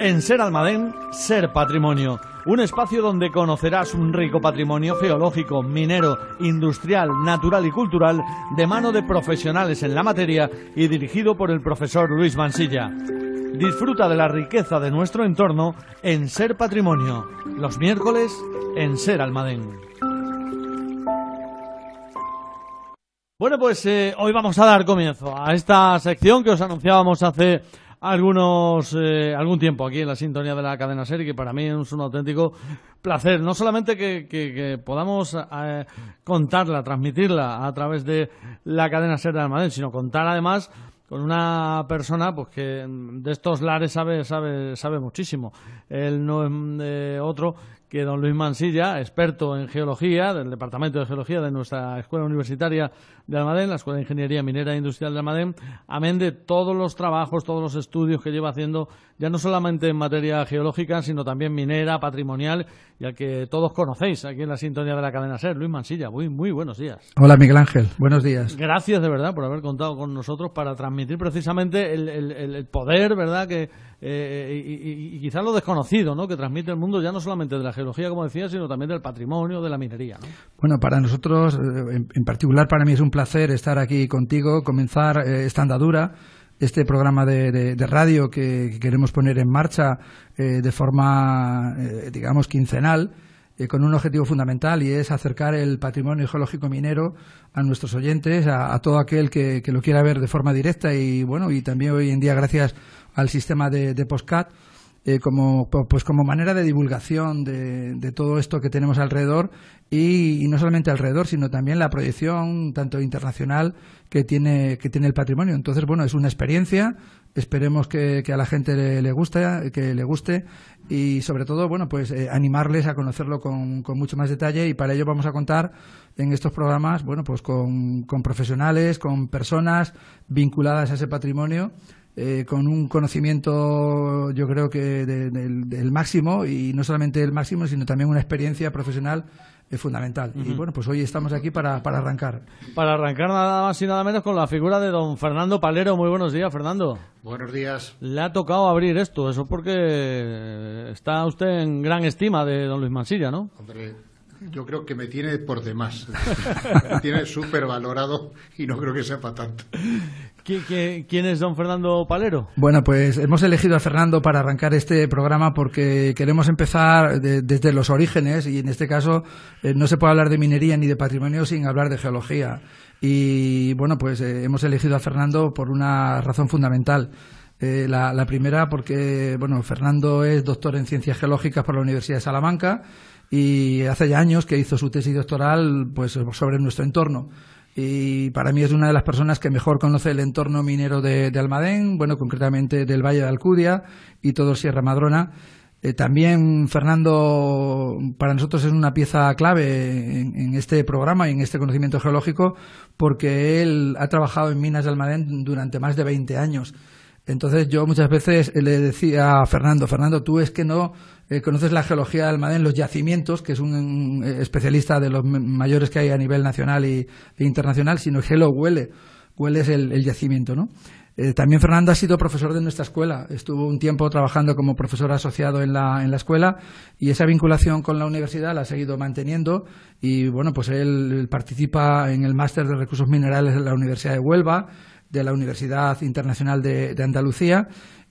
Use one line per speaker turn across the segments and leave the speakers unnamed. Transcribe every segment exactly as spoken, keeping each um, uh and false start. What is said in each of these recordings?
En Ser Almadén, Ser Patrimonio, un espacio donde conocerás un rico patrimonio geológico, minero, industrial, natural y cultural de mano de profesionales en la materia y dirigido por el profesor Luis Mansilla. Disfruta de la riqueza de nuestro entorno en Ser Patrimonio, los miércoles en Ser Almadén. Bueno, pues eh, hoy vamos a dar comienzo a esta sección que os anunciábamos hace algunos eh, algún tiempo aquí en la sintonía de la cadena SER, y que para mí es un auténtico placer, no solamente que, que, que podamos eh, contarla, transmitirla a través de la cadena SER de Almadén, sino contar además con una persona pues que de estos lares sabe sabe sabe muchísimo. Él no es eh, otro que don Luis Mansilla, experto en geología del Departamento de Geología de nuestra Escuela Universitaria de Almadén, la Escuela de Ingeniería Minera e Industrial de Almadén, amén de todos los trabajos, todos los estudios que lleva haciendo, ya no solamente en materia geológica, sino también minera, patrimonial, y al que todos conocéis aquí en la sintonía de la cadena SER. Luis Mansilla, muy, muy buenos días.
Hola Miguel Ángel, buenos días.
Gracias de verdad por haber contado con nosotros para transmitir precisamente el, el, el poder, ¿verdad?, que eh, y, y, y quizás lo desconocido, ¿no?, que transmite el mundo, ya no solamente de la geología, como decía, sino también del patrimonio, de la minería, ¿no?
Bueno, para nosotros, en, en particular para mí es un placer estar aquí contigo, comenzar eh, esta andadura, este programa de, de, de radio que, que queremos poner en marcha eh, de forma, eh, digamos, quincenal, eh, con un objetivo fundamental, y es acercar el patrimonio geológico minero a nuestros oyentes, a, a todo aquel que, que lo quiera ver de forma directa, y bueno, y también hoy en día gracias al sistema de, de Postcat, Eh, como pues como manera de divulgación de, de todo esto que tenemos alrededor, y, y no solamente alrededor, sino también la proyección tanto internacional que tiene que tiene el patrimonio. Entonces, bueno, es una experiencia, esperemos que, que a la gente le, le guste, que le guste, y sobre todo, bueno, pues eh, animarles a conocerlo con, con mucho más detalle, y para ello vamos a contar en estos programas, bueno, pues con, con profesionales, con personas vinculadas a ese patrimonio, Eh, con un conocimiento, yo creo que de, de, del máximo, y no solamente el máximo, sino también una experiencia profesional eh, fundamental. Uh-huh. Y bueno, pues hoy estamos aquí para, para arrancar.
Para arrancar nada más y nada menos con la figura de don Fernando Palero. Muy buenos días, Fernando.
Buenos días.
Le ha tocado abrir esto, eso porque está usted en gran estima de don Luis Mansilla, ¿no?
Hombre, yo creo que me tiene por demás. Me tiene súper valorado y no creo que sepa tanto.
¿Quién es don Fernando Palero?
Bueno, pues hemos elegido a Fernando para arrancar este programa porque queremos empezar de, desde los orígenes, y en este caso eh, no se puede hablar de minería ni de patrimonio sin hablar de geología. Y bueno, pues eh, hemos elegido a Fernando por una razón fundamental. Eh, la, la primera porque, bueno, Fernando es doctor en Ciencias Geológicas por la Universidad de Salamanca, y hace ya años que hizo su tesis doctoral pues sobre nuestro entorno. Y para mí es una de las personas que mejor conoce el entorno minero de, de Almadén, bueno, concretamente del Valle de Alcudia y todo Sierra Madrona. Eh, también Fernando para nosotros es una pieza clave en, en este programa y en este conocimiento geológico, porque él ha trabajado en minas de Almadén durante más de veinte años. Entonces yo muchas veces le decía a Fernando, Fernando, tú es que no eh, conoces la geología de Almadén, los yacimientos, que es un, un especialista de los mayores que hay a nivel nacional y, e internacional, sino que lo huele, hueles el, el yacimiento, ¿no? Eh, también Fernando ha sido profesor de nuestra escuela, estuvo un tiempo trabajando como profesor asociado en la, en la escuela, y esa vinculación con la universidad la ha seguido manteniendo, y bueno, pues él, él participa en el máster de recursos minerales de la Universidad de Huelva, de la Universidad Internacional de, de Andalucía,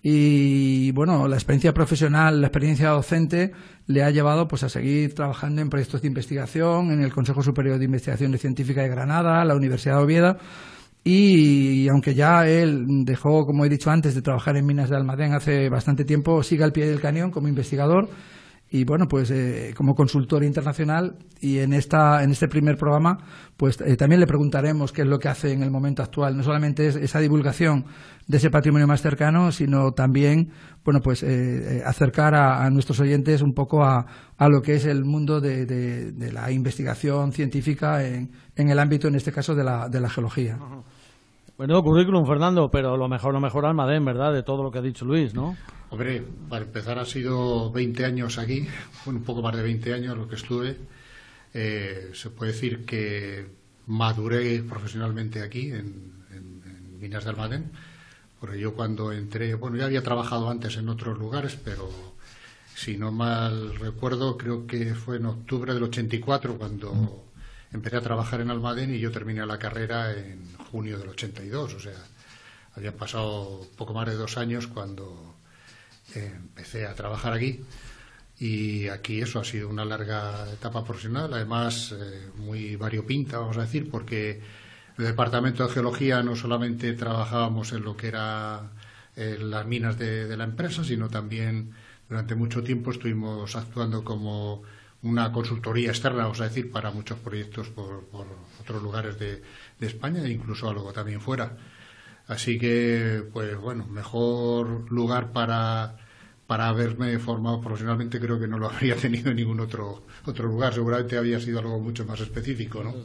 y bueno, la experiencia profesional, la experiencia docente le ha llevado pues a seguir trabajando en proyectos de investigación en el Consejo Superior de Investigaciones Científicas de Granada, la Universidad de Oviedo, y, y aunque ya él dejó, como he dicho antes, de trabajar en minas de Almadén hace bastante tiempo, sigue al pie del cañón como investigador. Y bueno, pues eh, como consultor internacional, y en esta en este primer programa pues eh, también le preguntaremos qué es lo que hace en el momento actual. No solamente es esa divulgación de ese patrimonio más cercano, sino también, bueno, pues eh, acercar a, a nuestros oyentes un poco a, a lo que es el mundo de, de, de la investigación científica en, en el ámbito, en este caso, de la, de la geología.
Uh-huh. Bueno, currículum, Fernando, pero lo mejor, lo mejor Almadén, ¿verdad?, de todo lo que ha dicho Luis, ¿no?
Hombre, para empezar ha sido veinte años aquí, un poco más de veinte años lo que estuve. Eh, se puede decir que maduré profesionalmente aquí, en, en, en Minas de Almadén, porque yo cuando entré, bueno, ya había trabajado antes en otros lugares, pero si no mal recuerdo, creo que fue en octubre del ochenta y cuatro cuando mm. empecé a trabajar en Almadén, y yo terminé la carrera en junio del ochenta y dos, o sea, habían pasado poco más de dos años cuando eh, empecé a trabajar aquí. Y aquí eso ha sido una larga etapa profesional, además eh, muy variopinta, vamos a decir, porque el departamento de geología no solamente trabajábamos en lo que era eh, las minas de, de la empresa, sino también durante mucho tiempo estuvimos actuando como una consultoría externa, vamos a decir, para muchos proyectos por, por otros lugares de, de España e incluso algo también fuera. Así que, pues bueno, mejor lugar para... para haberme formado profesionalmente creo que no lo habría tenido en ningún otro otro lugar. Seguramente había sido algo mucho más específico, ¿no?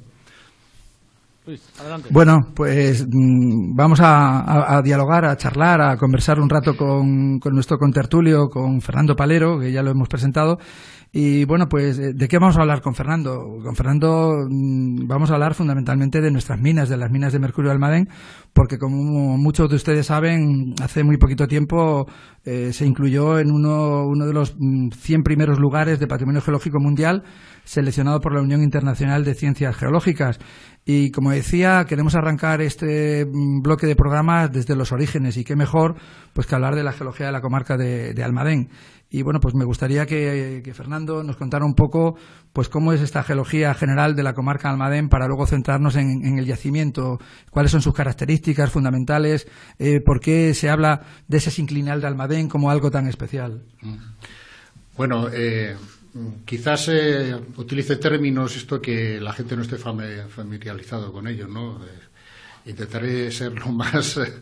Luis, adelante.
Bueno, pues mmm, vamos a, a, a dialogar, a charlar, a conversar un rato con, con nuestro contertulio, con Fernando Palero, que ya lo hemos presentado. Y bueno, pues ¿de qué vamos a hablar con Fernando? Con Fernando mmm, vamos a hablar fundamentalmente de nuestras minas, de las minas de mercurio de Almadén, porque como muchos de ustedes saben, hace muy poquito tiempo eh, se incluyó en uno, uno de los mmm, cien primeros lugares de Patrimonio Geológico Mundial, seleccionado por la Unión Internacional de Ciencias Geológicas. Y como decía, queremos arrancar este bloque de programas desde los orígenes, y qué mejor pues que hablar de la geología de la comarca de, de Almadén. Y bueno, pues me gustaría que, que Fernando nos contara un poco pues cómo es esta geología general de la comarca de Almadén, para luego centrarnos en, en el yacimiento, cuáles son sus características fundamentales, eh, por qué se habla de ese sinclinal de Almadén como algo tan especial.
Bueno, eh... quizás eh, utilice términos esto que la gente no esté familiarizado con ellos, ¿no? Eh, intentaré ser lo más eh,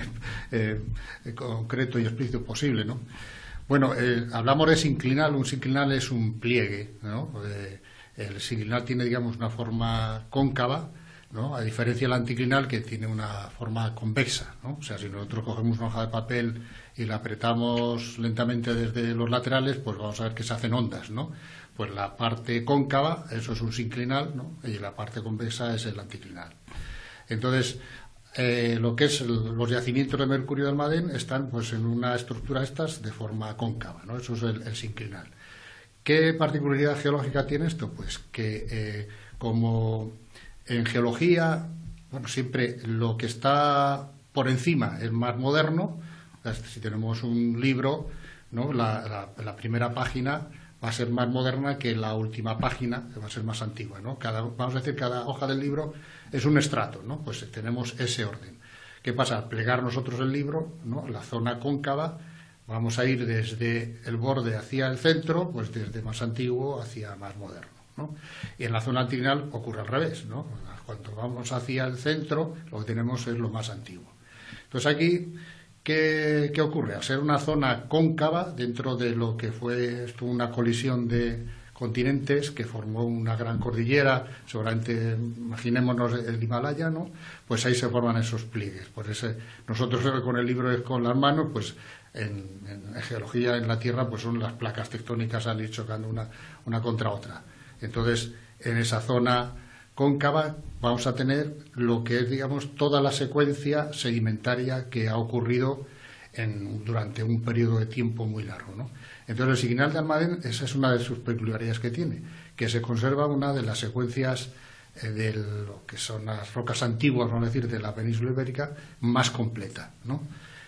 eh, concreto y explícito posible, ¿no? Bueno, eh, hablamos de sinclinal. Un sinclinal es un pliegue, ¿no? Eh, el sinclinal tiene, digamos, una forma cóncava, ¿no? A diferencia del anticlinal, que tiene una forma convexa, ¿no? O sea, si nosotros cogemos una hoja de papel y la apretamos lentamente desde los laterales, pues vamos a ver que se hacen ondas, ¿no? Pues la parte cóncava, eso es un sinclinal, ¿no? Y la parte convexa es el anticlinal. Entonces, eh, lo que es el, los yacimientos de mercurio de Almadén están pues en una estructura estas de forma cóncava, ¿no? Eso es el, el sinclinal. ¿Qué particularidad geológica tiene esto? Pues que eh, como en geología, bueno, siempre lo que está por encima es más moderno. Si tenemos un libro, ¿no? la, la, la primera página va a ser más moderna que la última página, que va a ser más antigua, ¿no? Cada, vamos a decir, cada hoja del libro es un estrato, ¿no? Pues tenemos ese orden. ¿Qué pasa? Al plegar nosotros el libro, ¿no? La zona cóncava, vamos a ir desde el borde hacia el centro, pues desde más antiguo hacia más moderno, ¿no? Y en la zona anticlinal ocurre al revés, ¿no? Cuando vamos hacia el centro, lo que tenemos es lo más antiguo. Entonces aquí, ¿qué, qué ocurre? Al ser una zona cóncava, dentro de lo que fue esto, una colisión de continentes que formó una gran cordillera, seguramente, imaginémonos el Himalaya, ¿no? Pues ahí se forman esos pliegues. Por ese, nosotros con el libro con las manos, pues en, en, en geología en la Tierra, pues son las placas tectónicas han ido chocando una, una contra otra. Entonces, en esa zona cóncava vamos a tener lo que es, digamos, toda la secuencia sedimentaria que ha ocurrido en, durante un periodo de tiempo muy largo, ¿no? Entonces, el sinclinal de Almadén, esa es una de sus peculiaridades que tiene, que se conserva una de las secuencias eh, de lo que son las rocas antiguas, vamos a decir, de la península ibérica, más completa, ¿no?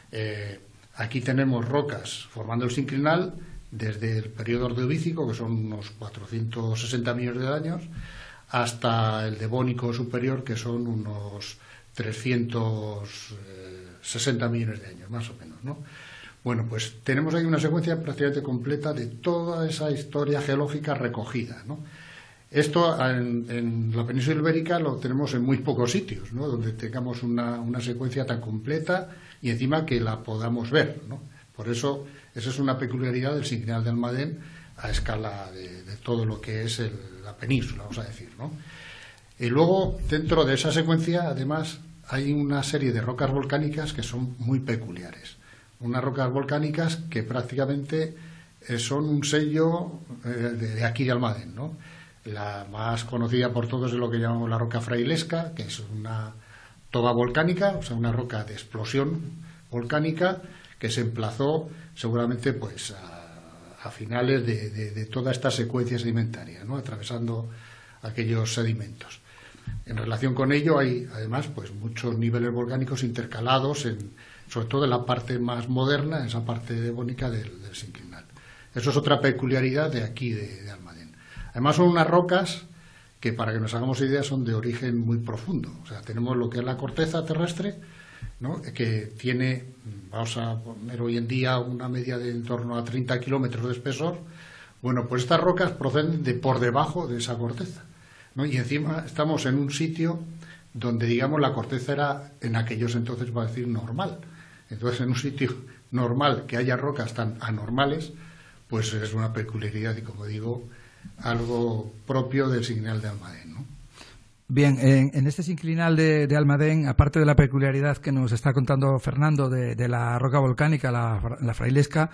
Eh, aquí tenemos rocas formando el sinclinal desde el periodo ordovícico, que son unos cuatrocientos sesenta millones de años, hasta el Devónico superior, que son unos trescientos sesenta millones de años, más o menos, ¿no? Bueno, pues tenemos ahí una secuencia prácticamente completa de toda esa historia geológica recogida, ¿no? Esto en, en la península ibérica lo tenemos en muy pocos sitios, ¿no? Donde tengamos una, una secuencia tan completa y encima que la podamos ver, ¿no? Por eso, esa es una peculiaridad del sinclinal de Almadén a escala de, de todo lo que es el, la península, vamos a decir, ¿no? Y luego, dentro de esa secuencia, además, hay una serie de rocas volcánicas que son muy peculiares. Unas rocas volcánicas que prácticamente eh, son un sello eh, de, de aquí de Almadén, ¿no? La más conocida por todos es lo que llamamos la roca frailesca, que es una toba volcánica, o sea, una roca de explosión volcánica que se emplazó seguramente pues a, a finales de, de, de toda esta secuencia sedimentaria, ¿no? Atravesando aquellos sedimentos. En relación con ello hay además pues muchos niveles volcánicos intercalados, en, sobre todo en la parte más moderna, en esa parte devónica del, del sinclinal. Eso es otra peculiaridad de aquí, de, de Almadén. Además son unas rocas que, para que nos hagamos idea, son de origen muy profundo. O sea, tenemos lo que es la corteza terrestre, ¿no? Que tiene, vamos a poner hoy en día, una media de en torno a treinta kilómetros de espesor. Bueno, pues estas rocas proceden de por debajo de esa corteza, ¿no? Y encima estamos en un sitio donde, digamos, la corteza era en aquellos entonces, va a decir, normal. Entonces, en un sitio normal que haya rocas tan anormales, pues es una peculiaridad y, como digo, algo propio del sinclinal de Almadén, ¿no?
Bien, en, en este sinclinal de, de Almadén, aparte de la peculiaridad que nos está contando Fernando de, de la roca volcánica, la, la frailesca,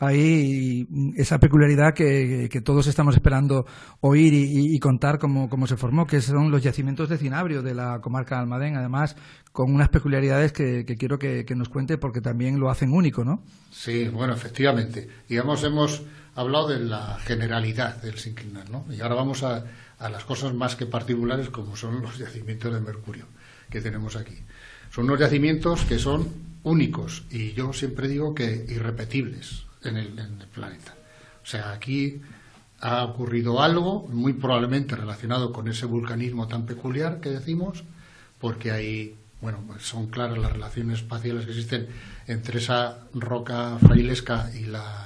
hay esa peculiaridad que, que todos estamos esperando oír y, y contar cómo, cómo se formó, que son los yacimientos de cinabrio de la comarca de Almadén, además con unas peculiaridades que, que quiero que, que nos cuente porque también lo hacen único, ¿no?
Sí, bueno, efectivamente. Digamos, hemos hablado de la generalidad del sinclinal, ¿no? Y ahora vamos a, a las cosas más que particulares, como son los yacimientos de mercurio que tenemos aquí. Son unos yacimientos que son únicos y yo siempre digo que irrepetibles en el, en el planeta. O sea, aquí ha ocurrido algo muy probablemente relacionado con ese vulcanismo tan peculiar que decimos, porque hay, bueno, pues son claras las relaciones espaciales que existen entre esa roca frailesca y la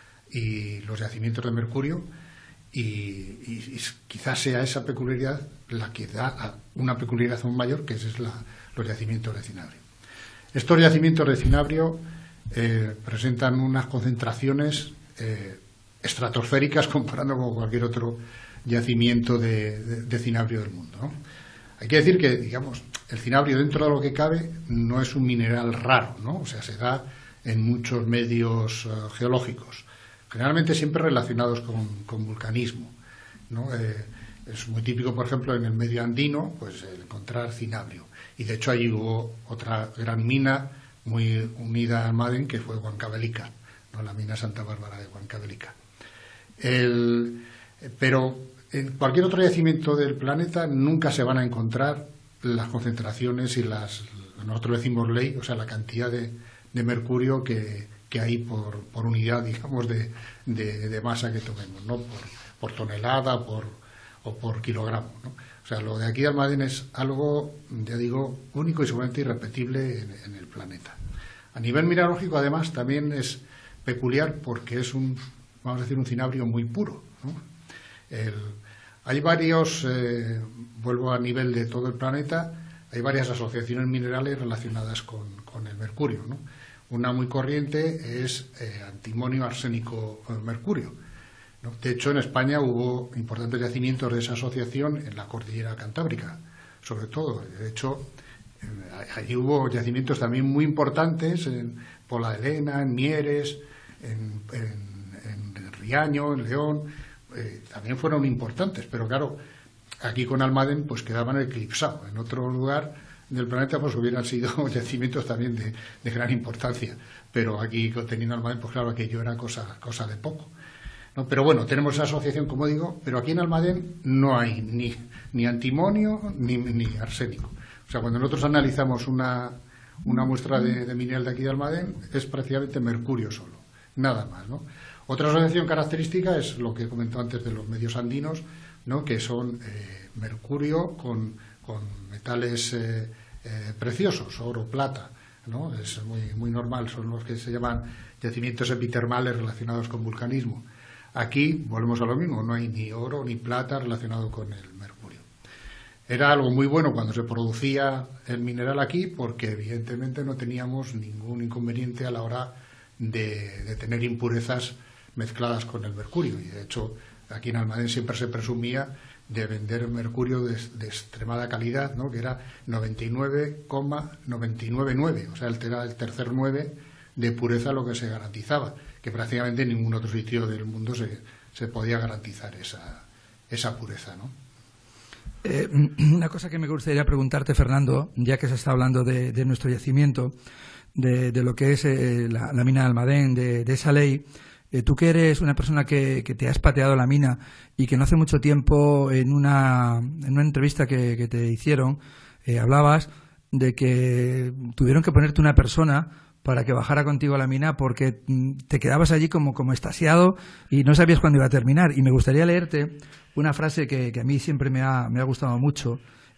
y los yacimientos de mercurio, y, y, y quizás sea esa peculiaridad la que da una peculiaridad aún mayor, que es la, los yacimientos de cinabrio. Estos yacimientos de cinabrio eh, presentan unas concentraciones eh, estratosféricas comparando con cualquier otro yacimiento de, de, de cinabrio del mundo, ¿no? Hay que decir que, digamos, el cinabrio, dentro de lo que cabe, no es un mineral raro, ¿no? O sea, se da en muchos medios uh, geológicos, generalmente siempre relacionados con, con vulcanismo, ¿no? Eh, es muy típico, por ejemplo, en el medio andino, pues el encontrar cinabrio. Y de hecho allí hubo otra gran mina muy unida a Almadén, que fue Huancavelica, ¿no? La mina Santa Bárbara de Huancavelica. El, pero en cualquier otro yacimiento del planeta nunca se van a encontrar las concentraciones y las, nosotros decimos ley, o sea, la cantidad de, de mercurio que, que hay por, por unidad, digamos, de, de, de masa que tomemos, ¿no? Por, por tonelada por, o por kilogramo, ¿no? O sea, lo de aquí de Almadén es algo, ya digo, único y seguramente irrepetible en, en el planeta. A nivel mineralógico, además, también es peculiar porque es un, vamos a decir, un cinabrio muy puro, ¿no? El, hay varios, eh, vuelvo a nivel de todo el planeta, hay varias asociaciones minerales relacionadas con, con el mercurio, ¿no? Una muy corriente es eh, antimonio, arsénico, mercurio, ¿no? De hecho, en España hubo importantes yacimientos de esa asociación en la cordillera cantábrica, sobre todo. De hecho, eh, allí hubo yacimientos también muy importantes en Pola de Lena, en Mieres, en, en, en Riaño, en León. Eh, también fueron importantes, pero claro, aquí con Almadén pues quedaban eclipsados. En otro lugar del planeta pues hubieran sido yacimientos también de, de gran importancia, pero aquí teniendo Almadén, pues claro, aquello era cosa, cosa de poco, ¿no? Pero bueno, tenemos esa asociación, como digo, pero aquí en Almadén no hay ni, ni antimonio ni, ni arsénico. O sea, cuando nosotros analizamos una, una muestra de, de mineral de aquí de Almadén, es prácticamente mercurio solo, nada más, ¿no? Otra asociación característica es lo que he comentado antes de los medios andinos, ¿no? Que son eh, mercurio con, con metales eh, eh, preciosos, oro, plata, ¿no? Es muy, muy normal, son los que se llaman yacimientos epitermales relacionados con vulcanismo. Aquí volvemos a lo mismo, no hay ni oro ni plata relacionado con el mercurio. Era algo muy bueno cuando se producía el mineral aquí, porque evidentemente no teníamos ningún inconveniente a la hora de, de tener impurezas mezcladas con el mercurio, y de hecho aquí en Almadén siempre se presumía de vender mercurio de, de extremada calidad, ¿no? Que era noventa y nueve coma noventa y nueve nueve, o sea, era el tercer nueve de pureza lo que se garantizaba, que prácticamente en ningún otro sitio del mundo se, se podía garantizar esa, esa pureza, ¿no?
Eh, una cosa que me gustaría preguntarte, Fernando, ya que se está hablando de, de nuestro yacimiento, de, de lo que es eh, la, la mina de Almadén, de, de esa ley. Eh, tú que eres una persona que, que te has pateado la mina y que no hace mucho tiempo en una, en una entrevista que, que te hicieron, eh, hablabas de que tuvieron que ponerte una persona para que bajara contigo a la mina porque te quedabas allí como, como extasiado y no sabías cuándo iba a terminar. Y me gustaría leerte una frase que, que a mí siempre me ha, me ha gustado mucho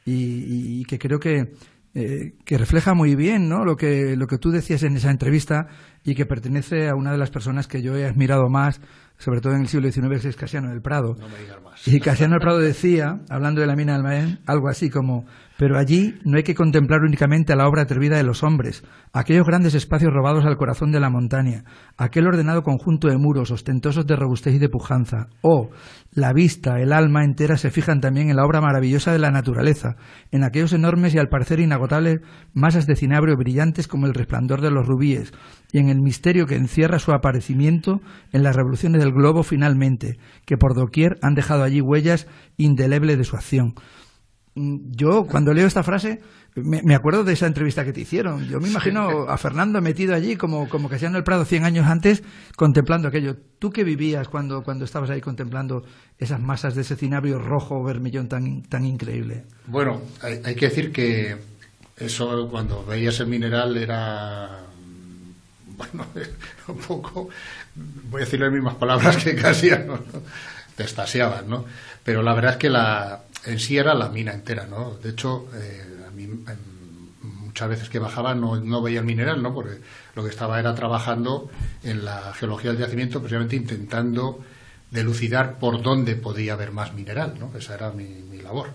y, y que creo que, eh, que refleja muy bien, ¿no?, lo que, lo que tú decías en esa entrevista y que pertenece a una de las personas que yo he admirado más, sobre todo en el siglo diecinueve, que es Casiano del Prado.
No me digas más.
Y Casiano del Prado decía, hablando de la mina de Almadén, algo así como: pero allí no hay que contemplar únicamente a la obra atrevida de los hombres, aquellos grandes espacios robados al corazón de la montaña, aquel ordenado conjunto de muros ostentosos de robustez y de pujanza. Oh, la vista, el alma entera se fijan también en la obra maravillosa de la naturaleza, en aquellos enormes y al parecer inagotables masas de cinabrio brillantes como el resplandor de los rubíes, y en el misterio que encierra su aparecimiento en las revoluciones del globo finalmente, que por doquier han dejado allí huellas indelebles de su acción. Yo, cuando leo esta frase, me, me acuerdo de esa entrevista que te hicieron. Yo me imagino a Fernando metido allí como, como Casiano del Prado cien años antes, contemplando aquello. ¿Tú qué vivías cuando, cuando estabas ahí contemplando esas masas de ese cinabrio rojo o vermellón tan, tan increíble?
Bueno, hay, hay que decir que eso, cuando veías el mineral, era... bueno, un poco, voy a decir las mismas palabras que Casiano, ¿no? Te extasiaban, ¿no? Pero la verdad es que la, en sí era la mina entera, ¿no? De hecho, eh, a mí en, muchas veces que bajaba no, no veía el mineral, ¿no? Porque lo que estaba era trabajando en la geología del yacimiento, precisamente intentando delucidar por dónde podía haber más mineral, ¿no? Esa era mi, mi labor.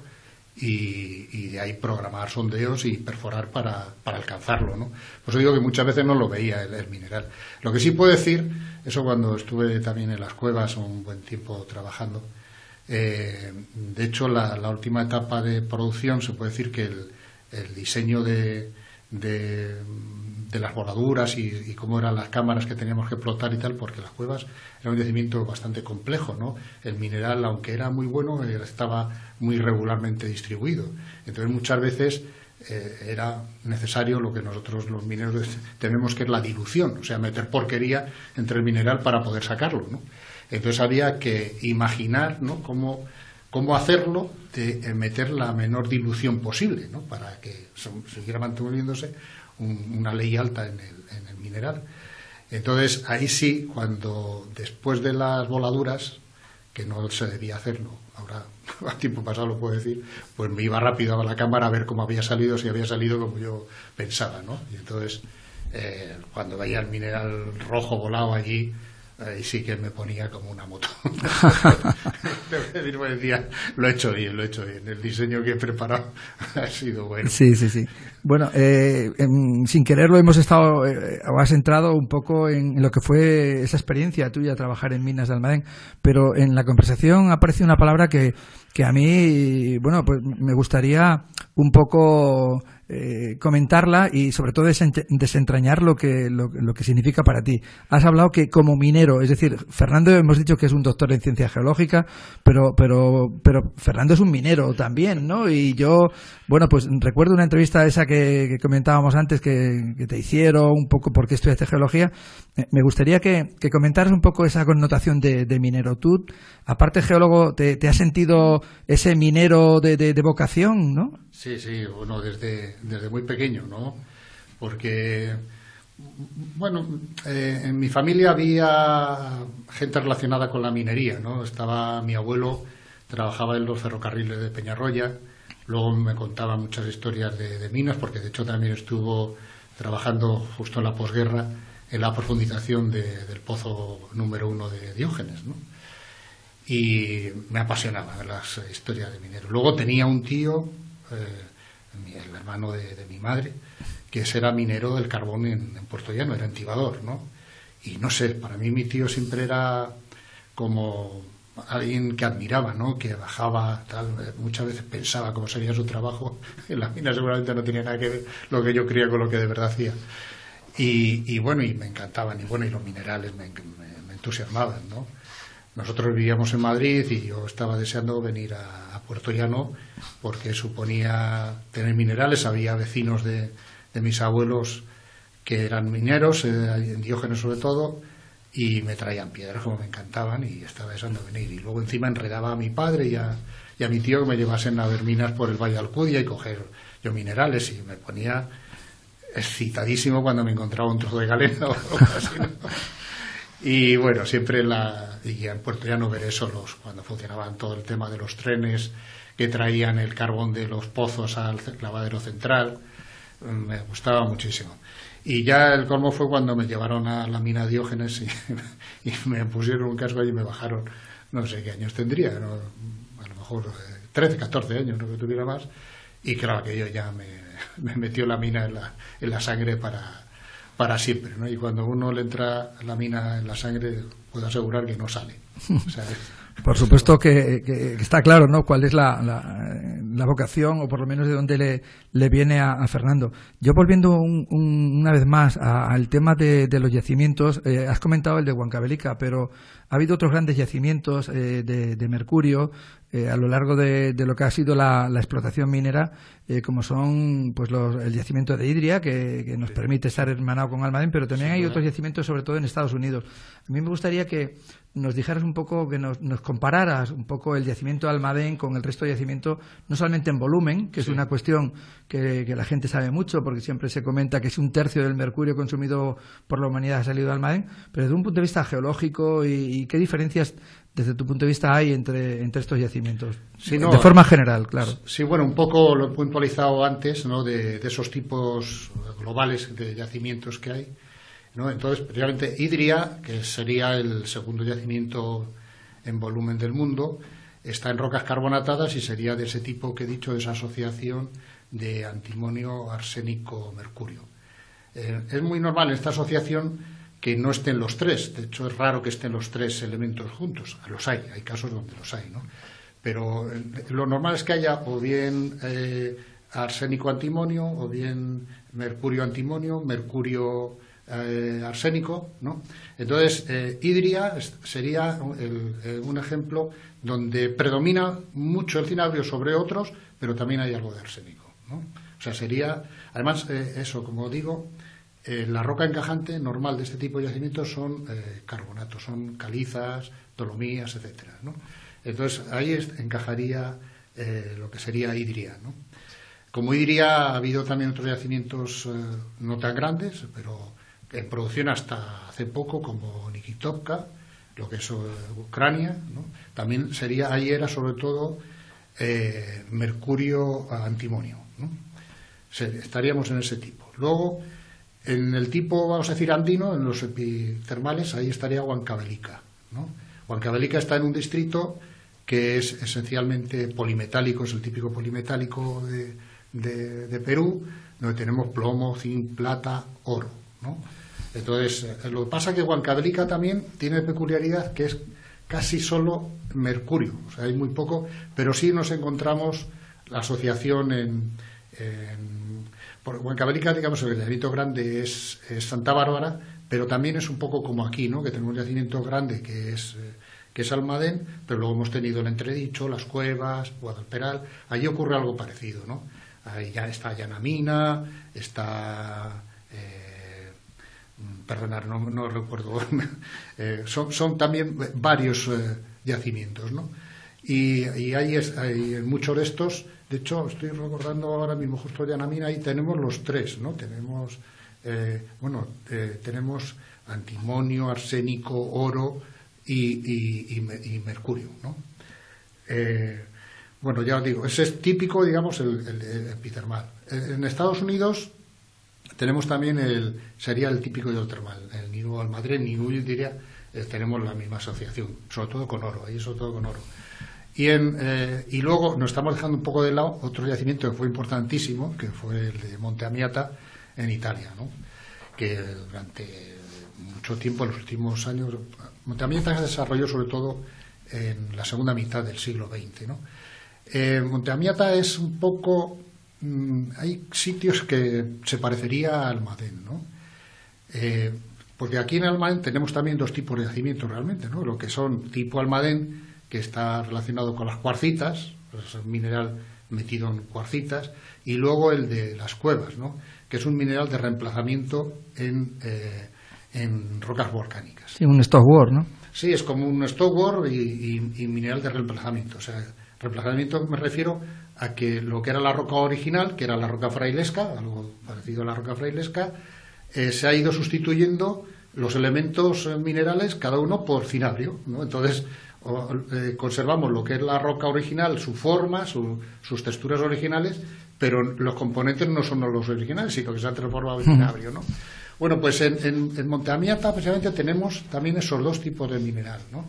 Y, y de ahí programar sondeos y perforar para, para alcanzarlo, ¿no? Por eso digo que muchas veces no lo veía el, el mineral. Lo que sí puedo decir, eso cuando estuve también en las cuevas un buen tiempo trabajando, eh, de hecho la, la última etapa de producción se puede decir que el, el diseño de, de, de las voladuras y, y cómo eran las cámaras que teníamos que explotar y tal, porque las cuevas era un yacimiento bastante complejo, ¿no? El mineral, aunque era muy bueno, estaba muy regularmente distribuido. Entonces muchas veces eh, era necesario lo que nosotros los mineros tenemos, que es la dilución, o sea, meter porquería entre el mineral para poder sacarlo, ¿no? Entonces había que imaginar, ¿no?, cómo, cómo hacerlo, de eh, meter la menor dilución posible, ¿no?, para que siguiera manteniéndose un, una ley alta en el, en el mineral. Entonces ahí sí, cuando después de las voladuras, que no se debía hacerlo, ahora a tiempo pasado lo puedo decir, pues me iba rápido a la cámara a ver cómo había salido, si había salido como yo pensaba, ¿no? Y entonces eh, cuando veía el mineral rojo volado allí, ahí sí que me ponía como una moto. Me decía, lo he hecho bien, lo he hecho bien. El diseño que he preparado ha sido bueno.
Sí, sí, sí. Bueno, eh, en, sin quererlo hemos estado, eh, o has entrado un poco en, en lo que fue esa experiencia tuya, trabajar en minas de Almadén, pero en la conversación aparece una palabra que, que a mí, bueno, pues me gustaría un poco eh, comentarla y sobre todo desentrañar lo que, lo, lo que significa para ti. Has hablado que como minero, es decir, Fernando hemos dicho que es un doctor en ciencia geológica, pero, pero, pero Fernando es un minero también, ¿no? Y yo, bueno, pues recuerdo una entrevista esa que, que comentábamos antes que, que te hicieron, un poco por qué estudiaste geología. Me gustaría que, que comentaras un poco esa connotación de, de minero. Tú, aparte geólogo, ¿te, te has sentido ese minero de, de, de vocación, no?
Sí, sí, bueno, desde, desde muy pequeño, ¿no? Porque, bueno, eh, en mi familia había gente relacionada con la minería, ¿no? Estaba mi abuelo, trabajaba en los ferrocarriles de Peñarroya, luego me contaba muchas historias de, de minas, porque de hecho también estuvo trabajando justo en la posguerra en la profundización de, del pozo número uno de Diógenes, ¿no? Y me apasionaban las historias de mineros. Luego tenía un tío, eh, el hermano de, de mi madre, que era minero del carbón en, en Puerto Llano, era entibador, ¿no? Y no sé, para mí mi tío siempre era como alguien que admiraba, ¿no? Que bajaba, tal, muchas veces pensaba cómo sería su trabajo. En las minas seguramente no tenía nada que ver lo que yo creía con lo que de verdad hacía. Y, y bueno, y me encantaban, y bueno, y los minerales me, me, me entusiasmaban, ¿no? Nosotros vivíamos en Madrid y yo estaba deseando venir a, a Puerto Llano porque suponía tener minerales. Había vecinos de, de mis abuelos que eran mineros, eh, en Diógenes sobre todo, y me traían piedras como me encantaban y estaba deseando venir. Y luego encima enredaba a mi padre y a, y a mi tío que me llevasen a ver minas por el Valle de Alcudia y coger yo minerales, y me ponía excitadísimo cuando me encontraba un trozo de galena o algo así, ¿no? Y bueno, siempre la, y en Puerto Llano veré eso, los, cuando funcionaban todo el tema de los trenes que traían el carbón de los pozos al lavadero central, me gustaba muchísimo. Y ya el colmo fue cuando me llevaron a la mina Diógenes y, y me pusieron un casco y me bajaron, no sé qué años tendría, ¿no? A lo mejor eh, trece, catorce años, no que tuviera más, y claro que yo ya me, me metió la mina en la, en la sangre para, para siempre, ¿no? Y cuando uno le entra la mina en la sangre, puedo asegurar que no sale. O sea,
por supuesto que, que está claro, ¿no?, cuál es la, la, la vocación, o por lo menos de dónde le, le viene a, a Fernando. Yo volviendo un, un, una vez más al tema de, de los yacimientos, eh, has comentado el de Huancavelica, pero ha habido otros grandes yacimientos eh, de, de mercurio eh, a lo largo de, de lo que ha sido la, la explotación minera, eh, como son pues los, el yacimiento de Idria, que, que nos permite estar hermanado con Almadén, pero también hay otros yacimientos, sobre todo en Estados Unidos. A mí me gustaría que nos dijeras un poco, que nos, nos compararas un poco el yacimiento de Almadén con el resto de yacimientos, no solamente en volumen, que es sí. una cuestión que, que la gente sabe mucho, porque siempre se comenta que es un tercio del mercurio consumido por la humanidad ha salido de Almadén, pero desde un punto de vista geológico y, y qué diferencias desde tu punto de vista hay entre, entre estos yacimientos, sí, no, de forma general, claro.
Sí, bueno, un poco lo he puntualizado antes, ¿no?, de, de esos tipos globales de yacimientos que hay, ¿no? Entonces, precisamente Idria, que sería el segundo yacimiento en volumen del mundo, está en rocas carbonatadas y sería de ese tipo que he dicho, de esa asociación de antimonio, arsénico, mercurio. Eh, es muy normal en esta asociación que no estén los tres. De hecho, es raro que estén los tres elementos juntos. Los hay, hay casos donde los hay, ¿no? Pero eh, lo normal es que haya o bien eh, arsénico antimonio, o bien mercurio antimonio, mercurio eh, arsénico, ¿no? Entonces, eh, Idria sería el, eh, un ejemplo donde predomina mucho el cinabrio sobre otros, pero también hay algo de arsénico, ¿no? O sea, sería, además, eh, eso, como digo, Eh, la roca encajante normal de este tipo de yacimientos son eh, carbonatos, son calizas, dolomías, etcétera, ¿no? Entonces ahí es, encajaría eh, lo que sería Idria, ¿no? Como Idria ha habido también otros yacimientos eh, no tan grandes, pero en producción hasta hace poco, como Nikitovka, lo que es eh, Ucrania, ¿no? También sería, ahí era sobre todo eh, mercurio antimonio, ¿no? Se, estaríamos en ese tipo. Luego, en el tipo, vamos a decir, andino, en los epitermales, ahí estaría Huancavelica, ¿no? Huancavelica está en un distrito que es esencialmente polimetálico, es el típico polimetálico de, de, de Perú, donde tenemos plomo, zinc, plata, oro, ¿no? Entonces, lo que pasa es que Huancavelica también tiene peculiaridad que es casi solo mercurio, o sea, hay muy poco, pero sí nos encontramos la asociación en... en Por Huancavelica, digamos, el yacimiento grande es, es Santa Bárbara, pero también es un poco como aquí, ¿no?, que tenemos un yacimiento grande que es, eh, que es Almadén, pero luego hemos tenido el Entredicho, las Cuevas, Guadalperal. Allí ocurre algo parecido, ¿no? Ahí ya está Yanamina, está... Eh, perdonad, no, no recuerdo. eh, son, son también varios eh, yacimientos, ¿no? Y, y hay, hay muchos de estos. De hecho, estoy recordando ahora mismo justo Yanamina, ahí tenemos los tres, ¿no? Tenemos, eh, bueno, eh, tenemos antimonio, arsénico, oro y, y, y, y mercurio, ¿no? Eh, bueno, ya os digo, ese es típico, digamos, el, el, el epitermal. En Estados Unidos tenemos también el, sería el típico hidrotermal, el Niu Almadén, Niu, diría, eh, tenemos la misma asociación, sobre todo con oro, ahí sobre todo con oro. Y, en, eh, y luego nos estamos dejando un poco de lado otro yacimiento que fue importantísimo, que fue el de Monte Amiata en Italia, ¿no? Que durante mucho tiempo, en los últimos años, Monte Amiata se desarrolló sobre todo en la segunda mitad del siglo veinte, ¿no? Eh, Monte Amiata es un poco... Mmm, hay sitios que se parecería a Almadén, ¿no? Eh, porque aquí en Almadén tenemos también dos tipos de yacimientos realmente, ¿no? Lo que son tipo Almadén, que está relacionado con las cuarcitas, es un mineral metido en cuarcitas, y luego el de las cuevas, ¿no? Que es un mineral de reemplazamiento en, eh, en rocas volcánicas.
Sí, un stockwork, ¿no?
Sí, es como un stockwork y, y, y mineral de reemplazamiento. O sea, reemplazamiento me refiero a que lo que era la roca original, que era la roca frailesca, algo parecido a la roca frailesca, eh, se ha ido sustituyendo los elementos minerales, cada uno por cinabrio, ¿no? Entonces, o, eh, conservamos lo que es la roca original, su forma, su, sus texturas originales, pero los componentes no son los originales, sino que se han transformado en cinabrio, ¿no? Bueno, pues en, en, en Monte Amiata precisamente tenemos también esos dos tipos de mineral, ¿no?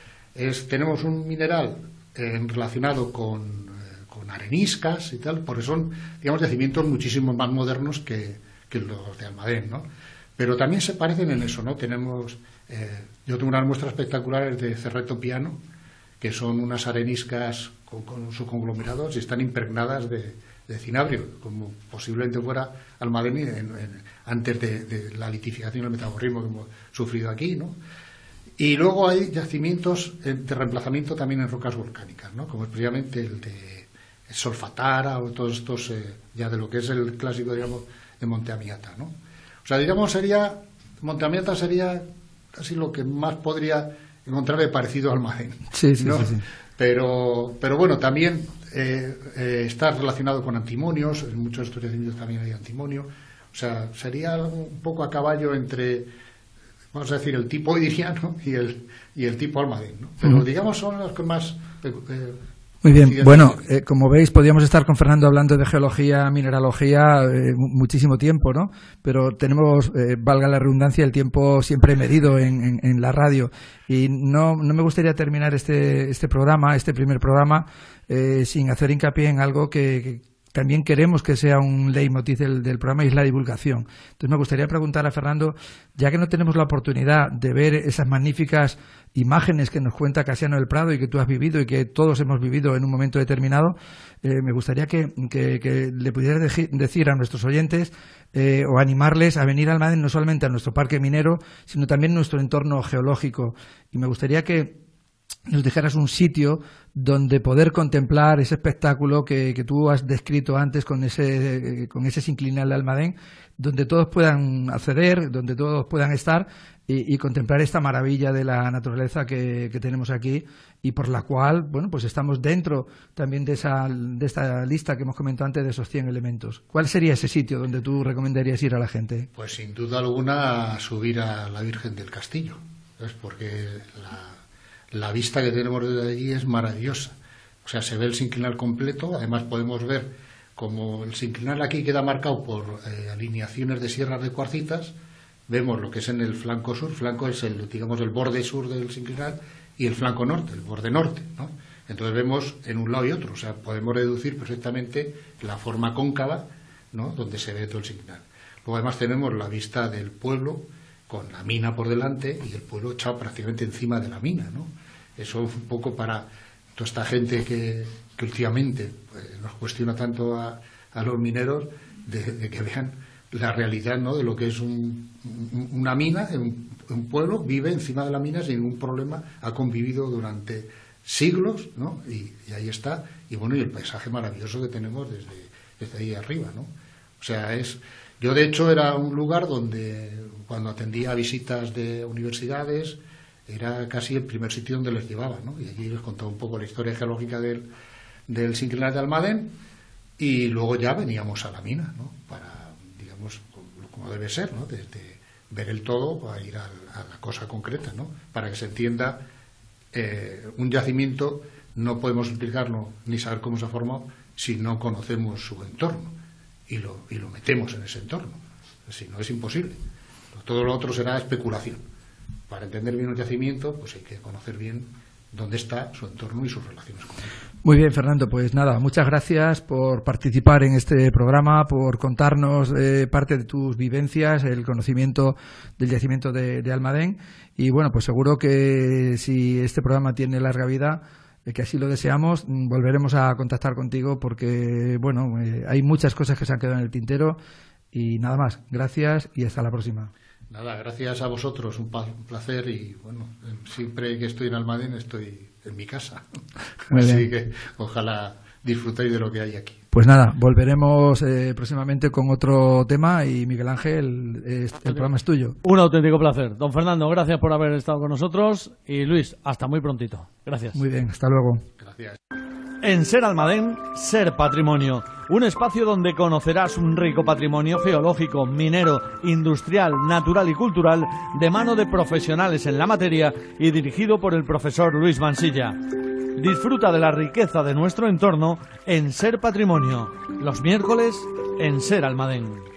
Es, tenemos un mineral eh, relacionado con, eh, con areniscas y tal, porque son, digamos, yacimientos muchísimo más modernos que, que los de Almadén, ¿no? Pero también se parecen en eso, ¿no? Tenemos, eh, yo tengo unas muestras espectaculares de Cerreto Piano, que son unas areniscas con, con sus conglomerados y están impregnadas de, de cinabrio, como posiblemente fuera Almadén en, en, antes de, de la litificación y el metabolismo que hemos sufrido aquí, ¿no? Y luego hay yacimientos de reemplazamiento también en rocas volcánicas, ¿no? Como precisamente el de Solfatara o todos estos, eh, ya de lo que es el clásico, digamos, de Monte Amiata, ¿no? O sea, digamos, sería, Monte Amiata sería casi lo que más podría encontrar de parecido al Almadén.
Sí, sí,
¿no?
sí, sí.
Pero, pero bueno, también eh, eh, está relacionado con antimonios, en muchos de estos yacimientos también hay antimonio. O sea, sería un poco a caballo entre, vamos a decir, el tipo iriano y el, y el tipo Almadén, ¿no? Pero uh-huh. digamos son los que más... Eh,
Muy bien, bueno, eh, como veis podríamos estar con Fernando hablando de geología, mineralogía eh, muchísimo tiempo, ¿no? Pero tenemos, eh, valga la redundancia, el tiempo siempre medido en, en, en la radio y no, no me gustaría terminar este, este programa, este primer programa, eh, sin hacer hincapié en algo que, que también queremos que sea un leitmotiv del, del programa y es la divulgación. Entonces me gustaría preguntar a Fernando, ya que no tenemos la oportunidad de ver esas magníficas imágenes que nos cuenta Casiano del Prado y que tú has vivido y que todos hemos vivido en un momento determinado, eh, me gustaría que, que, que le pudieras de- decir a nuestros oyentes eh, o animarles a venir a Almadén no solamente a nuestro parque minero, sino también a nuestro entorno geológico. Y me gustaría que nos dijeras un sitio donde poder contemplar ese espectáculo que, que tú has descrito antes con ese, con ese sinclinal de Almadén, donde todos puedan acceder, donde todos puedan estar y, y contemplar esta maravilla de la naturaleza que, que tenemos aquí y por la cual, bueno, pues estamos dentro también de esa, de esta lista que hemos comentado antes de esos cien elementos. ¿Cuál sería ese sitio donde tú recomendarías ir a la gente?
Pues sin duda alguna subir a la Virgen del Castillo, ¿sabes? Porque la La vista que tenemos desde allí es maravillosa. O sea, se ve el sinclinal completo. Además, podemos ver como el sinclinal aquí queda marcado por eh, alineaciones de sierras de cuarcitas. Vemos lo que es en el flanco sur. Flanco es el, digamos, el borde sur del sinclinal y el flanco norte, el borde norte, ¿no? Entonces vemos en un lado y otro. O sea, podemos deducir perfectamente la forma cóncava, ¿no?, donde se ve todo el sinclinal. Luego, además, tenemos la vista del pueblo con la mina por delante y el pueblo echado prácticamente encima de la mina, ¿no? Eso es un poco para toda esta gente que, que últimamente pues, nos cuestiona tanto a, a los mineros de, de que vean la realidad, ¿no?, de lo que es un, un, una mina, un, un pueblo vive encima de la mina sin ningún problema, ha convivido durante siglos, ¿no? Y, y ahí está, y bueno, y el paisaje maravilloso que tenemos desde, desde ahí arriba, ¿no? O sea, es... Yo, de hecho, era un lugar donde, cuando atendía visitas de universidades, era casi el primer sitio donde les llevaba, ¿no? Y allí les contaba un poco la historia geológica del, del sinclinal de Almadén y luego ya veníamos a la mina, ¿no?, para, digamos, como, como debe ser, ¿no?, desde ver el todo para ir a, a la cosa concreta, ¿no?, para que se entienda eh, un yacimiento no podemos explicarlo ni saber cómo se ha formado si no conocemos su entorno y lo, y lo metemos en ese entorno. Si no, es imposible. Todo lo otro será especulación. Para entender bien un yacimiento, pues hay que conocer bien dónde está su entorno y sus relaciones con él.
Muy bien, Fernando, pues nada, muchas gracias por participar en este programa, por contarnos eh, parte de tus vivencias, el conocimiento del yacimiento de, de Almadén. Y bueno, pues seguro que si este programa tiene larga vida, eh, que así lo deseamos, volveremos a contactar contigo porque, bueno, eh, hay muchas cosas que se han quedado en el tintero. Y nada más, gracias y hasta la próxima.
Nada, gracias a vosotros, un, pa- un placer y bueno, siempre que estoy en Almadén estoy en mi casa.
Muy
Así
bien.
que ojalá disfrutéis de lo que hay aquí.
Pues nada, volveremos eh, próximamente con otro tema y Miguel Ángel, eh, el programa es tuyo.
Un auténtico placer. Don Fernando, gracias por haber estado con nosotros y Luis, hasta muy prontito. Gracias.
Muy bien, hasta luego.
Gracias.
En Ser Almadén, Ser Patrimonio, un espacio donde conocerás un rico patrimonio geológico, minero, industrial, natural y cultural de mano de profesionales en la materia y dirigido por el profesor Luis Mansilla. Disfruta de la riqueza de nuestro entorno en Ser Patrimonio, los miércoles en Ser Almadén.